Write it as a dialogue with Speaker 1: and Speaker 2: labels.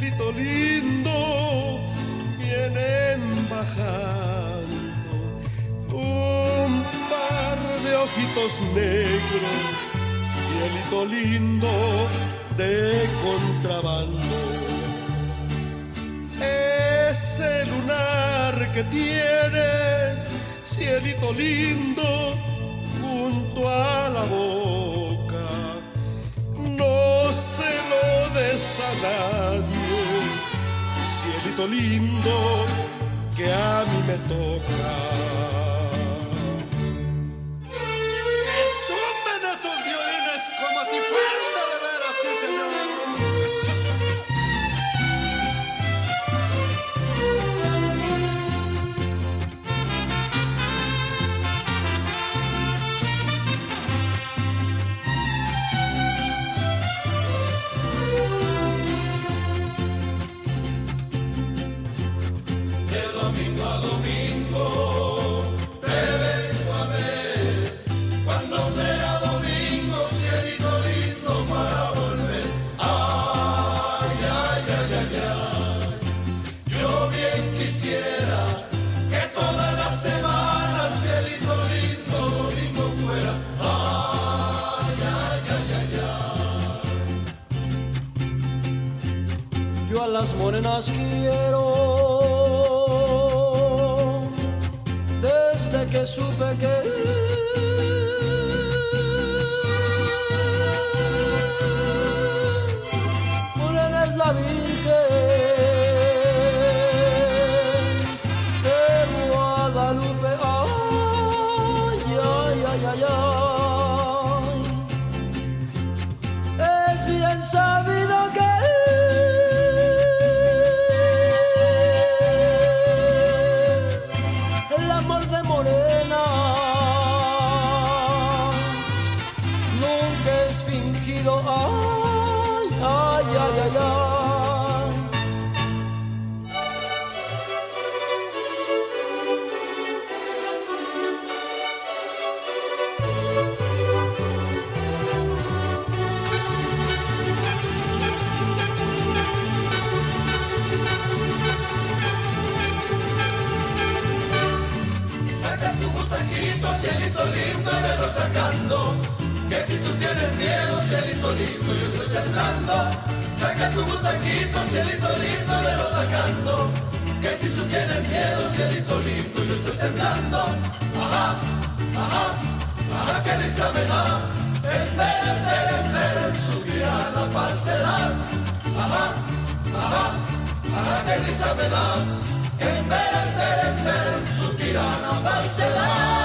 Speaker 1: cielito lindo, vienen bajando un par de ojitos negros, cielito lindo de contrabando. Ese lunar que tienes, cielito lindo, junto a la boca, no se lo des a nadie, cielito lindo, que a mí me toca. ¡Que sumen esos violines como si fueran de veras, sí, señor!
Speaker 2: Las morenas quiero desde que supe que morena es la Virgen de Guadalupe. Ay, ay, ay, ay, ay. Es bien sabido que ay, ay, ay, ay, ay.
Speaker 3: Saca tu butaquito, cielito lindo, y velo sacando. Que si tú tienes miedo, cielito lindo, yo estoy temblando. Saca tu butaquito, cielito lindo, velo sacando. Que si tú tienes miedo, cielito lindo, yo estoy temblando. Ajá, ajá, ajá, que risa me da. En su tirana falsedad. Ajá, ajá, ajá, que risa me da. En su tirana falsedad.